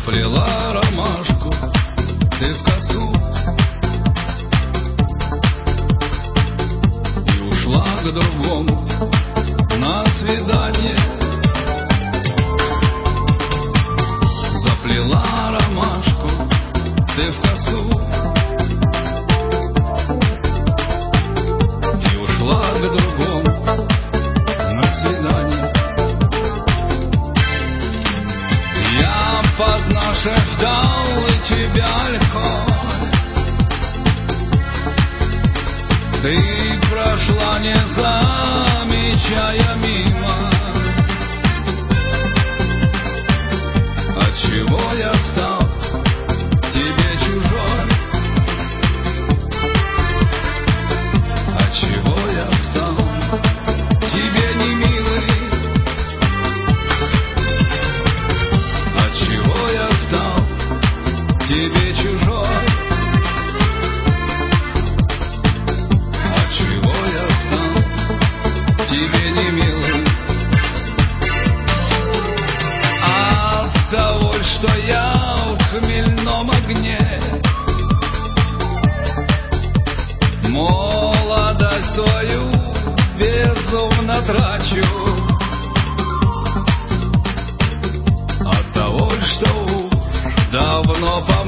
Заплела ромашку ты в косу и ушла к другому на свидание. Заплела ромашку ты в косу и ушла к другому на свидание. Я под наше ждал и тебя легко, ты прошла, не замечая мимо. Отчего я стал тебе чужой? Отчего я стал тебе не милый? Отчего я стал тебе чужой? Отчего я стал тебе не милый? От того, что я в хмельном огне молодость свою безумно трачу. От того, что давно по